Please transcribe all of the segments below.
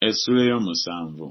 Essula y'omusanvu.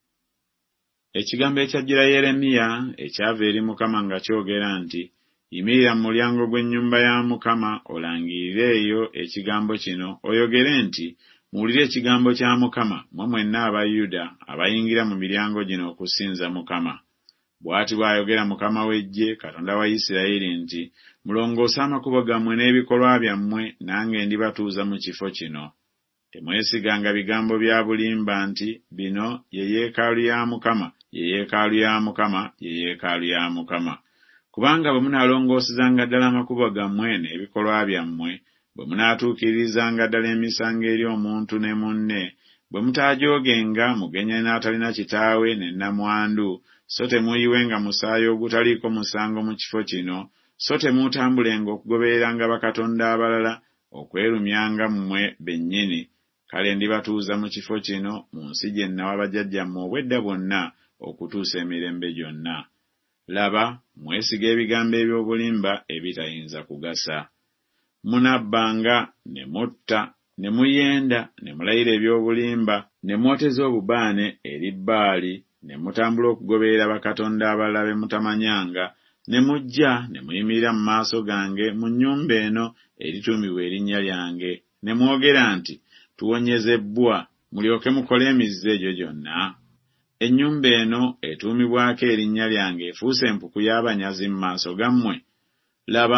Ekigambo ekyajjira Yeremiya ekyava eri Mukama nga kyogera nti, yimirira mu mulyango gw'ennyumba ya Mukama olangirire eyo ekigambo kino, oyogere nti, muwulire ekigambo kya Mukama, mmwe mwenna aba Yuda abayingira mu miryango gino okusinza Mukama. Bw'ati bw'ayogera Mukama w'eggye, Katonda wa Isirayiri nti, mulongoose amakubo gammwe n'ebikolwa byammwe, nange ndibatuuza mu kifo kino. Temwesiganga bigambo bya bulimba nti, bino ye yeekaalu ya Mukama, ye yeekaalu ya Mukama, ye yeekaalu ya Mukama. Kubanga bwe munaalongoosezanga ddala amakubo gammwe n'ebikolwa byammwe, bwe munaatuukirizanga ddala emisango eri omuntu ne munne, bwe mutaajoogenga mugenyi n'atalina kitaawe ne nnamwandu, so temuyiwenga musaayi ogutaliiko musango mu kifo kino, so temuutambulenga okugobereranga bakatonda abalala, okwerumyanga mmwe bennyini, kale ndibatuuza mu kifo kino mu nsi gye nnawa bajjajjammwe obwedda bwonna okutuusa emirembe gyonna. Laba, mwesiga ebigambo eby'obulimba ebitayinza kugasa. Munabbanga, ne mutta, ne muyenda, ne mulayira eby'obulimba, ne mwoteza obubaane eri Baali, ne mutambula okugoberera bakatonda abalala be mutamanyanga, ne mujja ne muyimirira mu maaso gange mu nnyumba eno erituumibwa erinnya lyange, ne mwogera nti, tuwonyezebbwa, mulyoke mukole emizizo egyo gyonna. Ennyumba eno etuumibwako erinnya lyange efuuse empuku y'abanyazi mu maaso gammwe. Laba,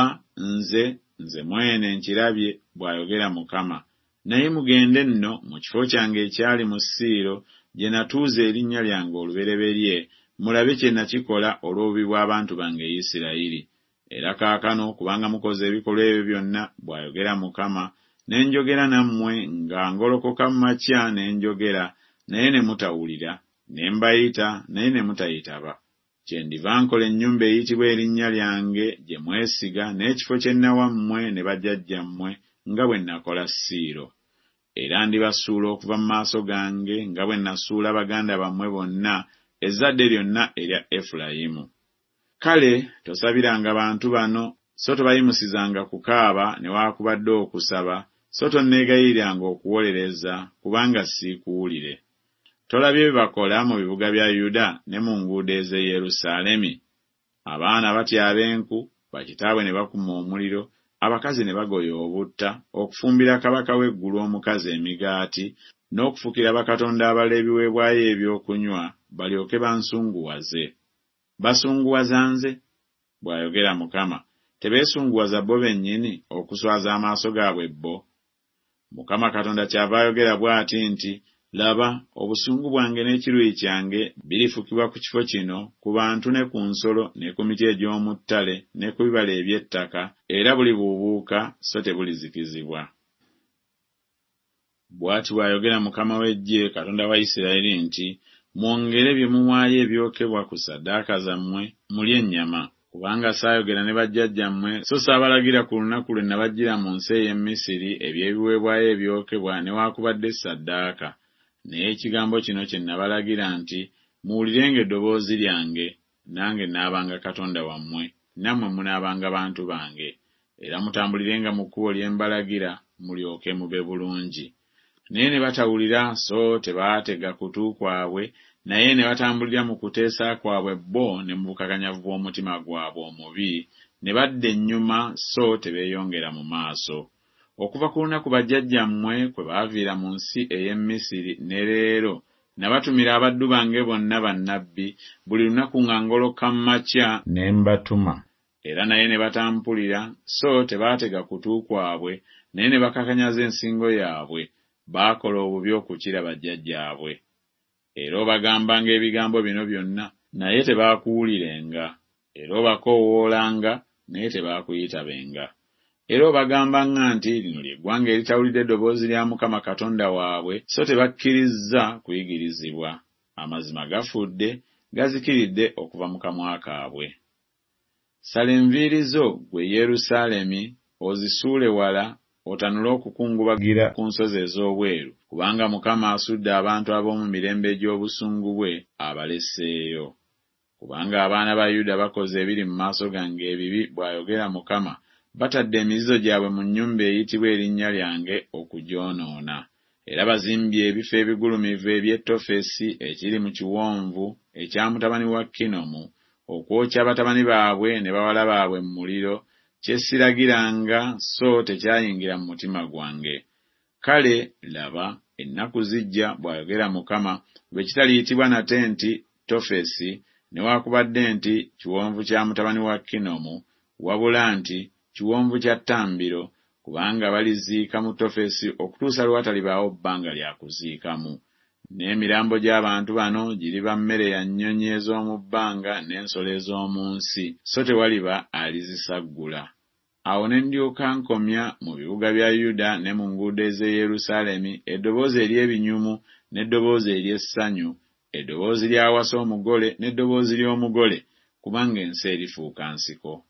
nze mwene nkirabye, bw'ayogera Mukama. Naye mugende nno mu kifo kyange ekyali mu Siiro, gye natuuza erinnya lyange olubereberye, mulabe kye nakikola olw'obubi bw'abantu bange Isirayiri. Era kaakano kubanga mukoze ebikolwa ebyo byonna, bw'ayogera Mukama, ne njogera nammwe nga ngolokoka mu makya ne njogera, naye ne mutawulira, ne mbayita naye ne mutayitaba. Kyendiva nkola ennyumba eyitibwa erinnya lyange gye mwesiga, n'ekifo kye nnawammwe ne bajjajjammwe nga bwe nakola Siiro. Era ndibasuula okuva mu maaso gange nga bwe nasuula baganda bammwe bonna, ezzadde lyonna erya Efulayimu. Kale tosabiranga bantu bano, so tobayimusizanga kukaaba newaakubadde okusaba, so tonneegayiriranga okuwolereza, kubanga siikuwulire. Tolabye bye bakola mu bibuga bya Yuda ne mu nguudo ez'e Yerusaalemi? Abaana batyaba enku, bakitaabwe ne bakuma omuliro, abakazi ne bagoya obutta, okufumbira kabaka w'eggulu omukazi emigaati, n'okufukira bakatonda abalala ebiweebwayo ebyokunywa, balyoke bansunguwaze. Basunguwaza nze? Bw'ayogera Mukama. Tebeesunguwaza bo bennyini okuswaza amaaso gaabwe bo? Mukama Katonda kyava ayogera bw'ati nti, laba, obusungu bwange n'ekiruyi kyange birifukibwa ku kifo kino, ku bantu ne ku nsolo ne ku miti egy'omu ttale ne ku bibala eby'ettaka, era bulibuubuuka so tebulizikizibwa. Bw'ati bw'ayogera Mukama w'eggye, Katonda wa Isirayiri nti, mwongere bye muwaayo ebyokebwa ku ssaddaaka zammwe, mulye ennyama. Kubanga saayogera ne bajjajjammwe, so saabalagira ku lunaku lwe nabajjira mu nsi ey'e Misiri eby'ebiweebwayo ebyokebwa newaakubadde ssaddaaka. Naye ekigambo kino kye nabalagira nti, muwulirenga eddoboozi lyange, nange naabanga Katonda wammwe, nammwe munaabanga bantu bange, era mutambulirenga mu kkubo lye mbalagira, mulyoke mube bulungi. Naye ne batawulira, so tebaatega kutu kwabwe, naye ne batambulira mu kuteesa kwabwe bo ne mu bukakanyavu bw'omutima gwabwe omubi, ne badda ennyuma, so tebeeyongera mu maaso. Okuva ku lunaku bajjajjammwe kwe baaviira mu nsi ey'e Misiri ne leero, nabatumira abaddu bange bonna bannabbi, buli lunaku nga ngoloka mu makya ne mbatuma. Era naye ne batampulira, so tebaatega kutu kwabwe, naye ne bakakanyaza ensingo yaabwe, baakola obubi okukira bajjajjaabwe. Era obagambanga ebigambo bino byonna, naye tebaakuwulirenga. Era obakoowoolanga, naye tebaakuyitabenga. Era obagambanga nti lino ly'eggwanga eritawulidde eddoboozi lya Mukama Katonda waabwe, so tebakkirizza kuyigirizibwa. Amazima gafudde, gazikiridde okuva mu kamwa kaabwe. Sala enviiri zo, ggwe Yerusaalemi, ozisuule wala, otanule okukungubagira ku nsozi ez'obweru, kubanga Mukama asudde abantu ab'omu mirembe egy'obusungu bwe abaleseeyo. Kubanga abaana ba Yuda bakoze ebiri mu maaso gange ebibi, bw'ayogera Mukama, batadde emizizo gyabwe mu nnyumba eyitibwa erinnya lyange okugyonoona. era bazimbye ebifo ebigulumivu eby'e Tofesi ekiri mu kiwonvu ekya mutabani wa Kinomu okwokya batabani baabwe ne bawala baabwe mu muliro, kye siragiranga so tekyayingira mu mutima gwange. Kale laba ennaku zijja, bw'ayogera Mukama, bwe kitaliyitibwa nate nti Tofesi newaakubadde nti kiwonvu kya mutabani wa Kinomu, wabula nti kiwonvu kya ttambiro, kubanga baliziika mu Tofesi okutuusa lw'atalibaawo bbanga lya kuziikamu. N'emirambo gy'abantu bano giriba mmere ya nnyonyi ez'omu bbanga n'ensolo ez'omu nsi, so tewaliba alizisaggula. Awo ne ndyoka nkomya mu bibuga bya Yuda ne mu nguudo ez'e Yerusaalemi eddoboozi ery'ebinyumu n'eddoboozi ery'essanyu, eddoboozi ly'awasa omugole n'eddoboozi ly'omugole, kubanga ensi erifuuka nsiko.